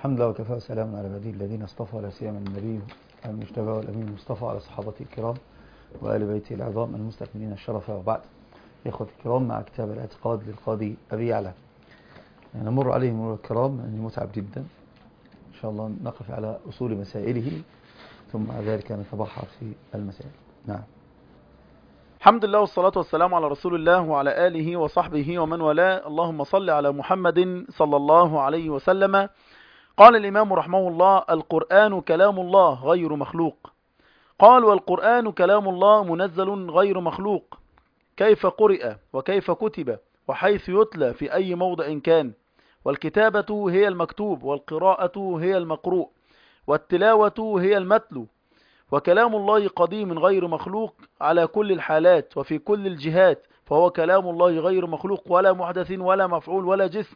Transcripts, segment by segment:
الحمد لله وكفى وسلام على عباده الذين اصطفى، لا سيما النبي المجتبى والامين المصطفى على صحابته الكرام وآل بيته العظام المستكملين الشرف. وبعد، إخوة الكرام، مع كتاب الاعتقاد للقاضي أبي يعلى نمر عليه مرور الكرام لأنه متعب جدا. إن شاء الله نقف على أصول مسائله ثم بعد ذلك نتبحر في المسائل. نعم. الحمد لله والصلاة والسلام على رسول الله وعلى آله وصحبه ومن والاه. اللهم صل على محمد صلى الله عليه وسلم. قال الإمام رحمه الله: القرآن كلام الله غير مخلوق. قال: والقرآن كلام الله منزل غير مخلوق، كيف قرئ وكيف كتب وحيث يتلى في أي موضع كان. والكتابة هي المكتوب، والقراءة هي المقروء، والتلاوة هي المتلو. وكلام الله قديم غير مخلوق على كل الحالات وفي كل الجهات، فهو كلام الله غير مخلوق ولا محدث ولا مفعول ولا جسم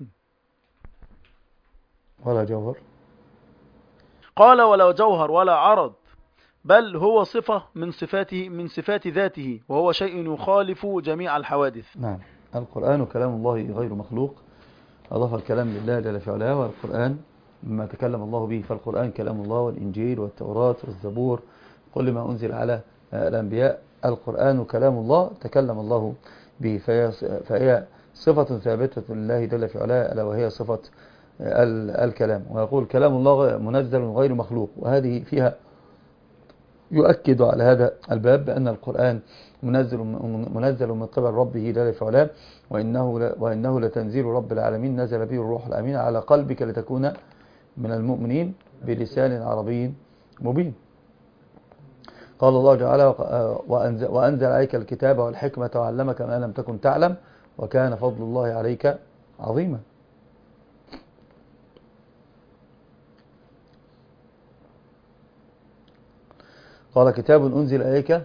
ولا جوهر. قال: ولا جوهر ولا عرض، بل هو صفة من صفات ذاته، وهو شيء يخالف جميع الحوادث. نعم. القرآن كلام الله غير مخلوق، أضاف الكلام لله جل في علاه. والقرآن مما تكلم الله به، فالقرآن كلام الله، والإنجيل والتوراة والزبور، كل ما أنزل على الأنبياء القرآن كلام الله تكلم الله به، فهي صفة ثابتة لله جل في علاه، ألا وهي صفة الكلام. ويقول كلام الله منزل غير مخلوق، وهذه فيها يؤكد على هذا الباب بأن القرآن منزل من قبل ربه جل في علاه، وإنه لتنزيل رب العالمين نزل به الروح الأمين على قلبك لتكون من المؤمنين بلسان عربي مبين. قال الله تعالى: وأنزل عليك الكتاب والحكمة وعلمك ما لم تكن تعلم وكان فضل الله عليك عظيما. قال: كتاب أنزل إليك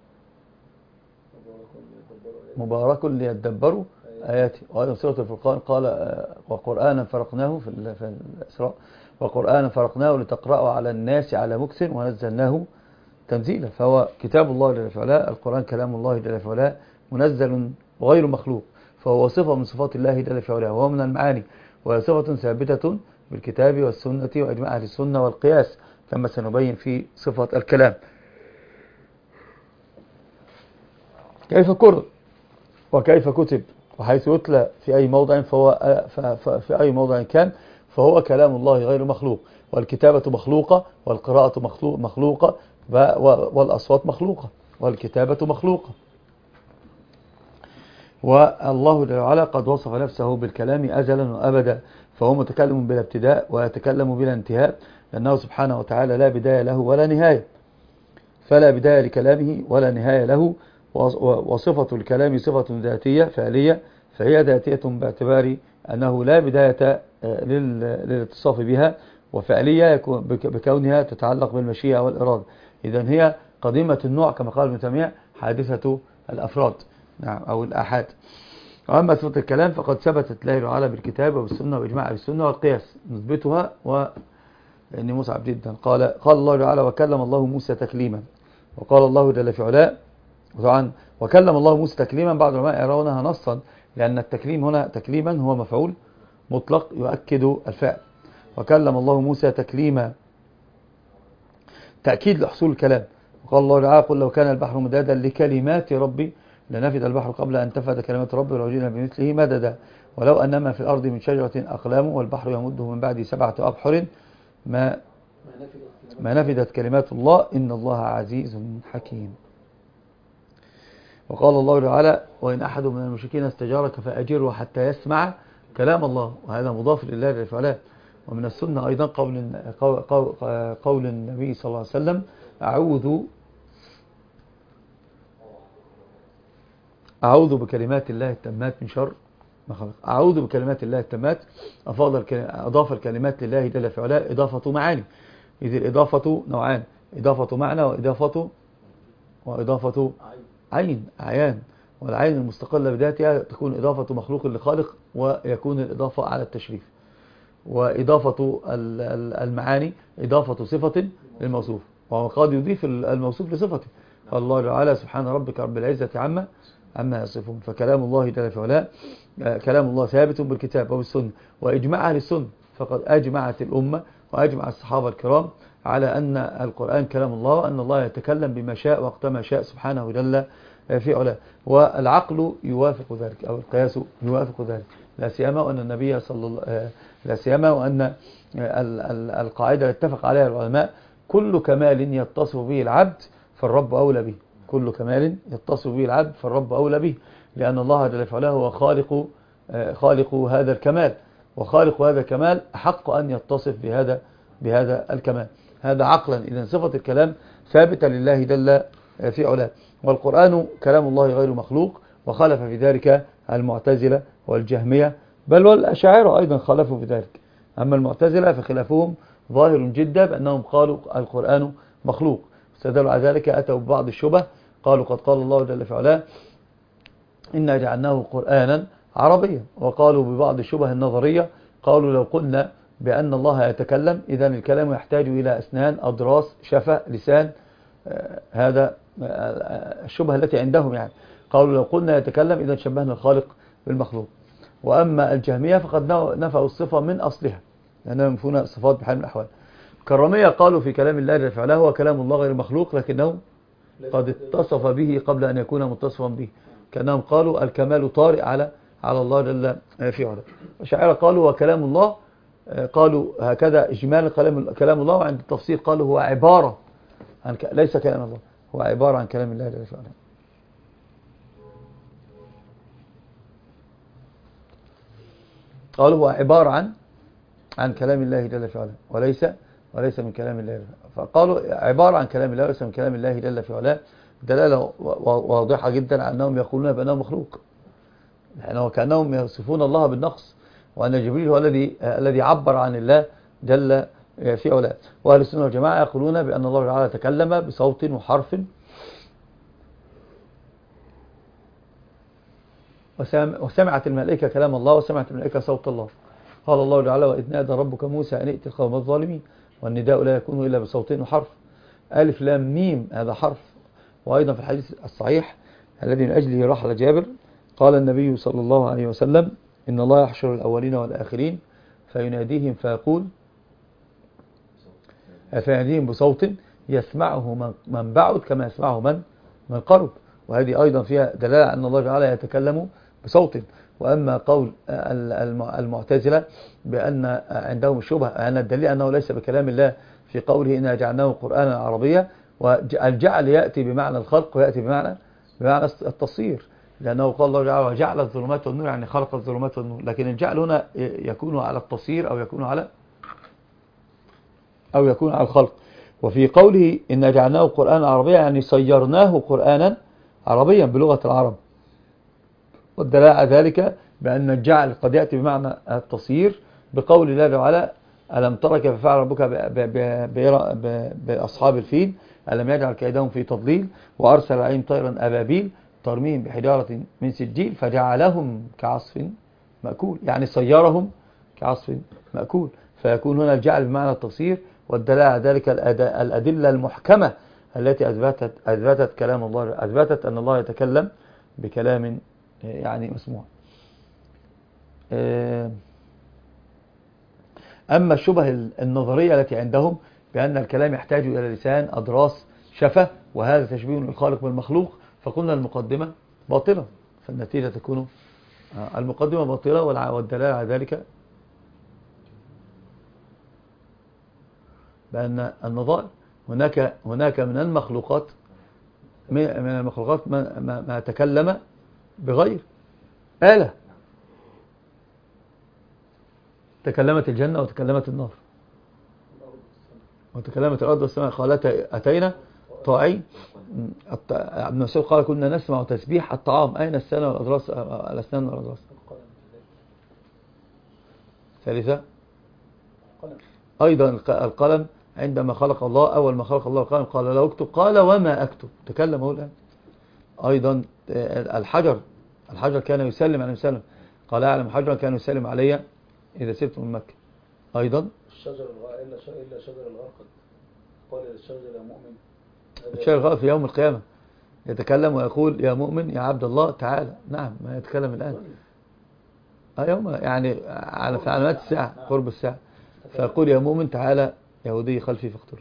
مبارك ليدبروا آياته. وأيضا سورة الفرقان قال: وقرآنا فرقناه في الإسراء، وقرآنا فرقناه لتقرأه على الناس على مكث ونزلناه تنزيلا. فهو كتاب الله جل في علاه، القرآن كلام الله جل في علاه منزل وغير مخلوق، فهو صفة من صفات الله جل في علاه، وهو من المعاني، وهي صفة ثابتة بالكتاب والسنة وإجماع أهل السنة والقياس، كما سنبين في صفة الكلام. كيف قرأ وكيف كتب وحيث يتلى في أي موضع في أي موضع كان، فهو كلام الله غير مخلوق. والكتابة مخلوقة، والقراءة مخلوقة، والأصوات مخلوقة، والكتابة مخلوقة. والله جل وعلا قد وصف نفسه بالكلام أزلا وأبدا، فهو متكلم بلا ابتداء ويتكلم بلا انتهاء، لأنه سبحانه وتعالى لا بداية له ولا نهاية، فلا بداية لكلامه ولا نهاية له. وصفة الكلام صفة ذاتية فعلية، فهي ذاتية باعتبار أنه لا بداية للاتصاف بها، وفعلية بكونها تتعلق بالمشيئة والإرادة. إذن هي قديمة النوع كما قال ابن تيمية، حادثة الأفراد، نعم، أو الآحاد. وأما صفة الكلام فقد ثبتت له تعالى بالكتاب وبالسنة وإجماع السنة والقياس، نثبتها وإني مصعب جدا. قال الله تعالى: وكلم الله موسى تكليما. وقال الله جل في علاه طبعا وكلم الله موسى تكليما، بعض العلماء يرونها نصا، لأن التكليم هنا تكليما هو مفعول مطلق يؤكد الفعل. وكلم الله موسى تكليما تأكيد لحصول الكلام. وقال الله تعالى: قل لو كان البحر مدادا لكلمات ربي لنفد البحر قبل أن تفد كلمات ربي ولو جئنا بمثله مددا ولو أنما في الأرض من شجرة أقلام والبحر يمده من بعد 7 أبحر ما نفدت كلمات الله إن الله عزيز حكيم. وقال الله تعالى: وإن أحد من المشركين استجارك فأجره حتى يسمع كلام الله. وهذا مضاف لله جل وعلا. ومن السنة أيضا قول النبي صلى الله عليه وسلم: أعوذ بكلمات الله التامات من شر ما خلق. أعوذ بكلمات الله التامات، أضاف الكلمات لله جل وعلا إضافة معاني، إذ الإضافة نوعان: إضافة معنى وإضافة عيان. والعين المستقلة بذاتها تكون إضافة مخلوق لخالق، ويكون الإضافة على التشريف. وإضافة المعاني إضافة صفة للموصوف، وقد يضيف الموصوف لصفته. قال الله تعالى: سبحان ربك رب العزة عما يصفون. فكلام الله جل وعلا كلام الله ثابت بالكتاب وبالسنة وإجماع أهل السنة، فقد أجمعت الأمة وأجمع الصحابة الكرام على أن القرآن كلام الله، وأن الله يتكلم بما شاء وقت ما شاء سبحانه جل في علاه. والعقل يوافق ذلك، أو القياس يوافق ذلك، لا سيما وأن النبي صلى الله لا سيما وأن القاعدة اتفق عليها العلماء: كل كمال يتصف به العبد فالرب أولى به. كل كمال يتصف به العبد فالرب أولى به، لأن الله جل وعلا هو خالق هذا الكمال، وخالق هذا الكمال أحق أن يتصف بهذا الكمال. هذا عقلا. إذن صفة الكلام ثابتة لله جل في علاه. والقرآن كلام الله غير مخلوق، وخالف في ذلك المعتزلة والجهمية، بل والأشاعرة أيضا خالفوا في ذلك. أما المعتزلة فخلافهم ظاهر جدا، بأنهم قالوا القرآن مخلوق. استدلوا على ذلك أتوا ببعض الشبه، قالوا قد قال الله جل في علاه إنا جعلناه قرآنا عربيا. وقالوا ببعض الشبه النظرية، قالوا لو قلنا بأن الله يتكلم إذن الكلام يحتاج إلى أسنان، أضراس، شفة، لسان. هذا الشبهة التي عندهم يعني. قالوا لو قلنا يتكلم إذن شبهنا الخالق بالمخلوق. وأما الجهمية فقد نفوا الصفة من أصلها، لأنهم ينفون الصفات بحال من الأحوال. الكرامية قالوا في كلام الله جل وعلا هو كلام الله غير مخلوق، لكنه قد اتصف به قبل أن يكون متصفا به، كأنهم قالوا الكمال طارئ على الله جل في علاه. الأشاعرة قالوا وكلام الله، قالوا هكذا إجمال كلام الله، وعند التفسير قالوا هو عبارة عن ليس كلام الله، هو عبارة عن كلام الله جل في علاه. قالوا هو عبارة عن كلام الله جل في علاه، وليس من كلام الله. فقالوا عبارة عن كلام الله وليس من كلام الله جل في علاه، دلالة واضحة جدا على أنهم يقولون بأنه مخلوق، لأنه كأنهم يصفون الله بالنقص، وأن جبريل هو الذي عبر عن الله جل في علاه. وأهل السنة والجماعة يقولون بأن الله تعالى تكلم بصوت وحرف، وسمعت الملائكة كلام الله، وسمعت الملائكة صوت الله. قال الله تعالى وإذ نادى ربك موسى أن ائت القوم الظالمين، والنداء لا يكون إلا بصوت وحرف. ألف لام ميم هذا حرف. وأيضا في الحديث الصحيح الذي من أجله رحل جابر، قال النبي صلى الله عليه وسلم إن الله يحشر الأولين والآخرين فيناديهم فيناديهم بصوت يسمعه من بعد كما يسمعه من قرب. وهذه أيضا فيها دلالة أن الله تعالى يتكلم بصوت. وأما قول المعتزلة بأن عندهم الشبهة أن الدليل أنه ليس بكلام الله في قوله إنا جعلناه قرآنا عربيا، والجعل يأتي بمعنى الخلق ويأتي بمعنى التصير، لأنه قال الله تعالى وجعل الظلمات والنور، يعني خلق الظلمات والنور. لكن الجعل هنا يكون على التصير أو يكون على الخلق. وفي قوله إنا جعلناه قرآنا عربيا يعني صيرناه قرآنا عربيا بلغة العرب. والدلالة على ذلك بأن الجعل قد يأتي بمعنى التصير بقول الله تعالى ألم تر كيف فعل ربك بأصحاب الفيل ألم يجعل كيدهم في تضليل وأرسل عليهم طيرا أبابيل ترميهم بحجارة من سجيل فجعلهم كعصف مأكول، يعني صيرهم كعصف مأكول. فيكون هنا الجعل بمعنى التصير. والدلالة على ذلك الأدلة المحكمة التي أثبتت كلام الله، أثبتت أن الله يتكلم بكلام يعني مسموع. أما الشبه النظرية التي عندهم بأن الكلام يحتاج إلى لسان، أضراس، شفة، وهذا تشبيه الخالق بالمخلوق، فقلنا المقدمة باطلة، فالنتيجة تكون المقدمة باطلة. والدلالة على ذلك بأن النظائر هناك من المخلوقات ما تكلم بغير آلة. تكلمت الجنة وتكلمت النار وتكلمت الأرض والسماء قالتا أتينا طاعين. ابن مسعود قال كنا نسمع تسبيح الطعام أين الأسنان والأضراس. ثالثة أيضا القلم عندما خلق الله، أول ما خلق الله القلم قال لا أكتب، قال وما أكتب، تكلم هو الآن. أيضا الحجر كان يسلم عليه وسلم، قال أعلم حجرا كان يسلم علي إذا سبت من مكة. أيضا الشجر إلا شجر الغرقد قال للشجر يا مؤمن، الشجر الغرقد في يوم القيامة يتكلم ويقول يا مؤمن يا عبد الله تعالى. نعم ما يتكلم الآن يوم يعني على علامات الساعة، قرب الساعة. فيقول يا مؤمن تعالى يهودي خلفي فاقتله.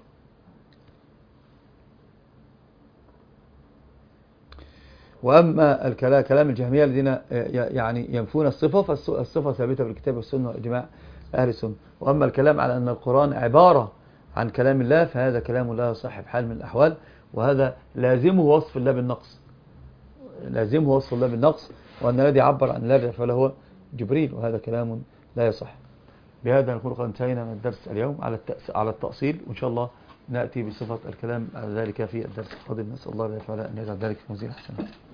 وأما كلام الجهمية الذين يعني ينفون الصفة، فالصفة ثابتة بالكتاب والسنة وإجماع أهل السنة. وأما الكلام على أن القرآن عبارة عن كلام الله، فهذا كلام لا يصح بحال من الأحوال، وهذا لازمه وصف الله بالنقص، لازمه وصف الله بالنقص، وأن الذي عبر عن الله فهو جبريل، وهذا كلام لا يصح. بهذا نكون قد انتهينا من الدرس اليوم على التأصيل، وإن شاء الله نأتي بصفة الكلام على ذلك في الدرس القادم. نسأل الله أن يجعل ذلك في موازين حسنات.